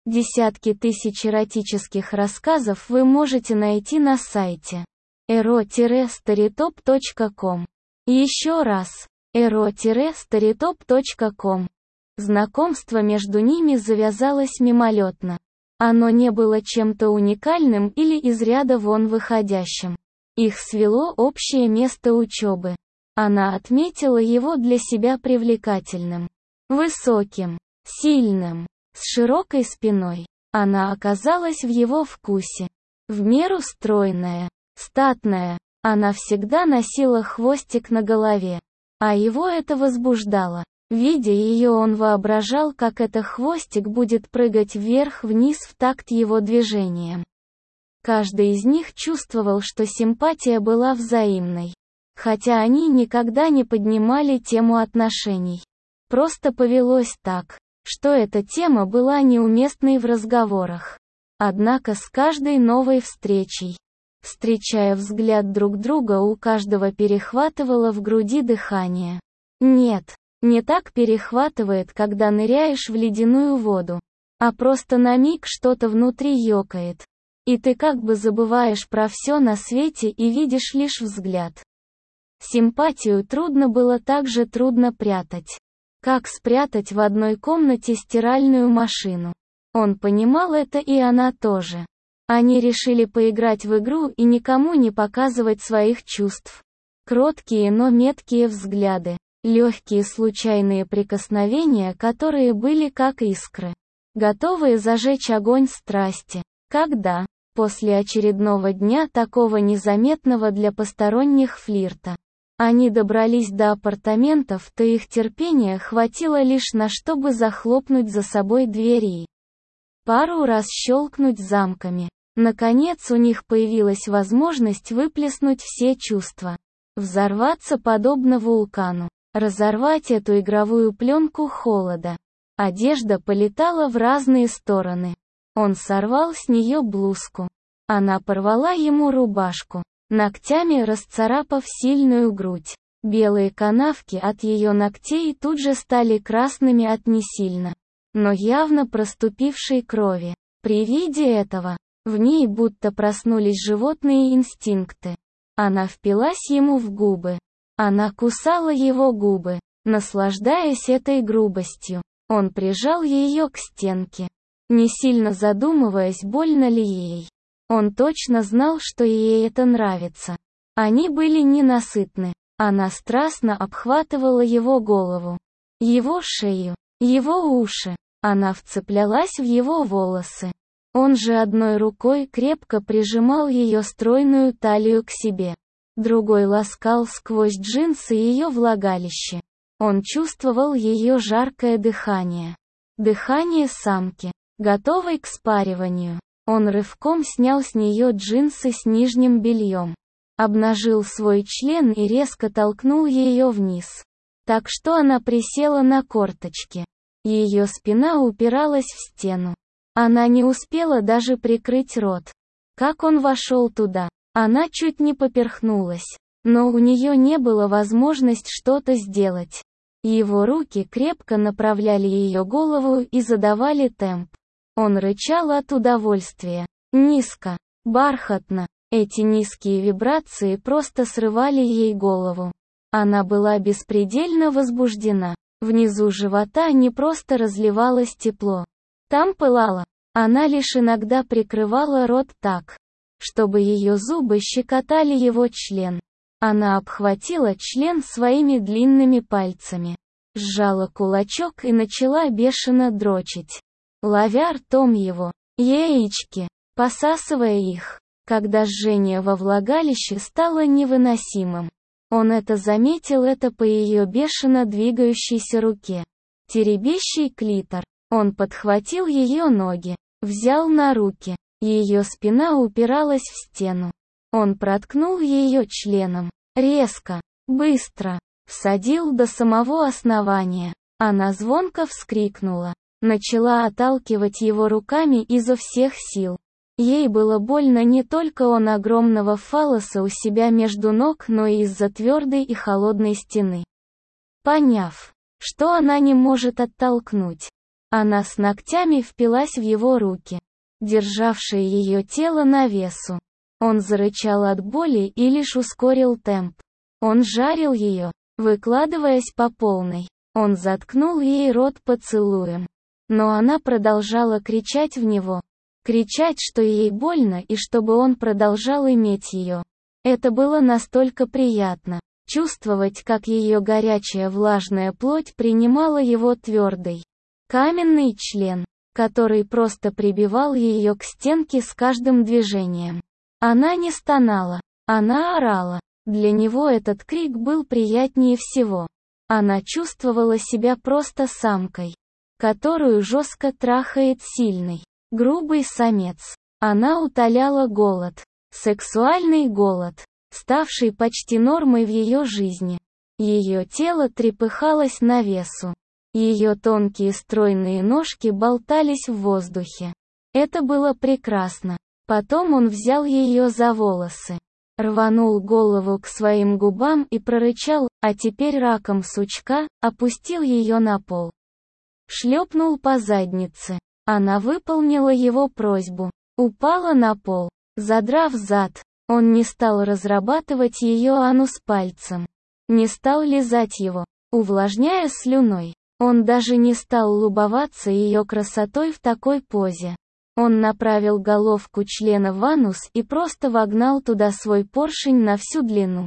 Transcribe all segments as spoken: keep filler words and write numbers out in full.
Десятки тысяч эротических рассказов вы можете найти на сайте эро старитоп точка ком. Еще раз, эро старитоп точка ком. Знакомство между ними завязалось мимолетно. Оно не было чем-то уникальным или из ряда вон выходящим. Их свело общее место учебы. Она отметила его для себя привлекательным, высоким, сильным, с широкой спиной. Она оказалась в его вкусе. В меру стройная, статная. Она всегда носила хвостик на голове. А его это возбуждало. Видя ее, он воображал, как этот хвостик будет прыгать вверх-вниз в такт его движениям. Каждый из них чувствовал, что симпатия была взаимной. Хотя они никогда не поднимали тему отношений. Просто повелось так, что эта тема была неуместной в разговорах. Однако с каждой новой встречей, встречая взгляд друг друга, у каждого перехватывало в груди дыхание. Нет, не так перехватывает, когда ныряешь в ледяную воду, а просто на миг что-то внутри ёкает. И ты как бы забываешь про все на свете и видишь лишь взгляд. Симпатию трудно было так же трудно прятать, как спрятать в одной комнате стиральную машину. Он понимал это, и она тоже. Они решили поиграть в игру и никому не показывать своих чувств. Кроткие, но меткие взгляды, легкие случайные прикосновения, которые были как искры, готовые зажечь огонь страсти. Когда, после очередного дня такого незаметного для посторонних флирта, они добрались до апартаментов, то их терпения хватило лишь на чтобы захлопнуть за собой двери и пару раз щелкнуть замками. Наконец у них появилась возможность выплеснуть все чувства. Взорваться подобно вулкану. Разорвать эту игровую пленку холода. Одежда полетала в разные стороны. Он сорвал с нее блузку. Она порвала ему рубашку, ногтями расцарапав сильную грудь. Белые канавки от ее ногтей тут же стали красными от не сильно, но явно проступившей крови. При виде этого, в ней будто проснулись животные инстинкты. Она впилась ему в губы. Она кусала его губы, наслаждаясь этой грубостью. Он прижал ее к стенке, не сильно задумываясь, больно ли ей. Он точно знал, что ей это нравится. Они были ненасытны. Она страстно обхватывала его голову, его шею, его уши. Она вцеплялась в его волосы. Он же одной рукой крепко прижимал ее стройную талию к себе. Другой ласкал сквозь джинсы ее влагалище. Он чувствовал ее жаркое дыхание. Дыхание самки, готовой к спариванию. Он рывком снял с нее джинсы с нижним бельем, обнажил свой член и резко толкнул ее вниз, так что она присела на корточки. Ее спина упиралась в стену. Она не успела даже прикрыть рот. Как он вошел туда, она чуть не поперхнулась, но у нее не было возможности что-то сделать. Его руки крепко направляли ее голову и задавали темп. Он рычал от удовольствия. Низко, бархатно. Эти низкие вибрации просто срывали ей голову. Она была беспредельно возбуждена. Внизу живота не просто разливалось тепло. Там пылало. Она лишь иногда прикрывала рот так, чтобы ее зубы щекотали его член. Она обхватила член своими длинными пальцами, сжала кулачок и начала бешено дрочить, ловя ртом его яички, посасывая их. Когда жжение во влагалище стало невыносимым, он это заметил это по ее бешено двигающейся руке, теребящей клитор. Он подхватил ее ноги, взял на руки. Ее спина упиралась в стену. Он проткнул ее членом, резко, быстро, всадил до самого основания. Она звонко вскрикнула, начала отталкивать его руками изо всех сил. Ей было больно не только от огромного фаллоса у себя между ног, но и из-за твердой и холодной стены. Поняв, что она не может оттолкнуть, Она с ногтями впилась в его руки, державшие ее тело на весу. Он зарычал от боли и лишь ускорил темп. Он жарил ее, выкладываясь по полной. Он заткнул ей рот поцелуем. Но она продолжала кричать в него. Кричать, что ей больно и чтобы он продолжал иметь ее. Это было настолько приятно. Чувствовать, как ее горячая влажная плоть принимала его твердый, каменный член, который просто прибивал ее к стенке с каждым движением. Она не стонала, она орала. Для него этот крик был приятнее всего. Она чувствовала себя просто самкой, которую жестко трахает сильный, грубый самец. Она утоляла голод, сексуальный голод, ставший почти нормой в ее жизни. Ее тело трепыхалось на весу. Ее тонкие стройные ножки болтались в воздухе. Это было прекрасно. Потом он взял ее за волосы, рванул голову к своим губам и прорычал, а теперь раком сучка, опустил ее на пол. Шлепнул по заднице. Она выполнила его просьбу. Упала на пол, задрав зад. Он не стал разрабатывать ее анус пальцем. Не стал лизать его, увлажняя слюной. Он даже не стал любоваться ее красотой в такой позе. Он направил головку члена в анус и просто вогнал туда свой поршень на всю длину.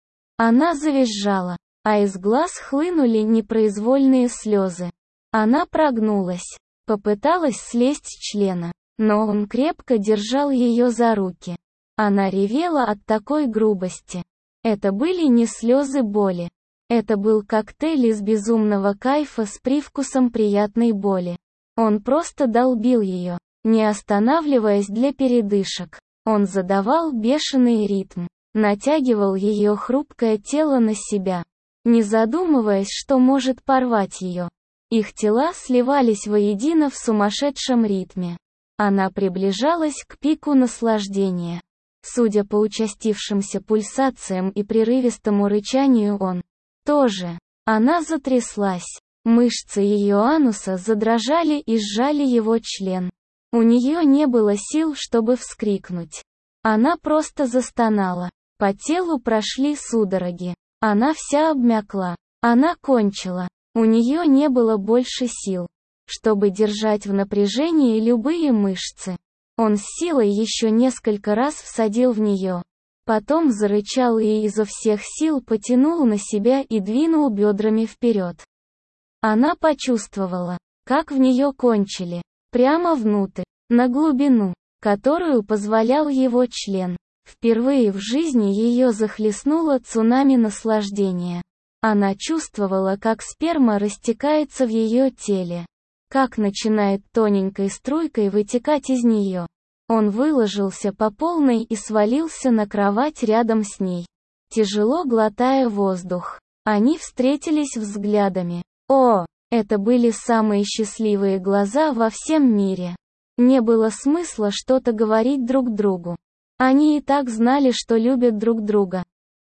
Она завизжала, а из глаз хлынули непроизвольные слезы. Она прогнулась, попыталась слезть с члена, но он крепко держал ее за руки. Она ревела от такой грубости. Это были не слезы боли. Это был коктейль из безумного кайфа с привкусом приятной боли. Он просто долбил ее, не останавливаясь для передышек. Он задавал бешеный ритм, натягивал ее хрупкое тело на себя, не задумываясь, что может порвать ее. Их тела сливались воедино в сумасшедшем ритме. Она приближалась к пику наслаждения. Судя по участившимся пульсациям и прерывистому рычанию, он тоже. Она затряслась. Мышцы ее ануса задрожали и сжали его член. У нее не было сил, чтобы вскрикнуть. Она просто застонала. По телу прошли судороги. Она вся обмякла. Она кончила. У нее не было больше сил, чтобы держать в напряжении любые мышцы. Он с силой еще несколько раз всадил в нее. Потом зарычал и изо всех сил потянул на себя и двинул бедрами вперед. Она почувствовала, как в нее кончили, прямо внутрь, на глубину, которую позволял его член. Впервые в жизни ее захлестнуло цунами наслаждения. Она чувствовала, как сперма растекается в ее теле, как начинает тоненькой струйкой вытекать из нее. Он выложился по полной и свалился на кровать рядом с ней, тяжело глотая воздух. Они встретились взглядами. О, это были самые счастливые глаза во всем мире. Не было смысла что-то говорить друг другу. Они и так знали, что любят друг друга.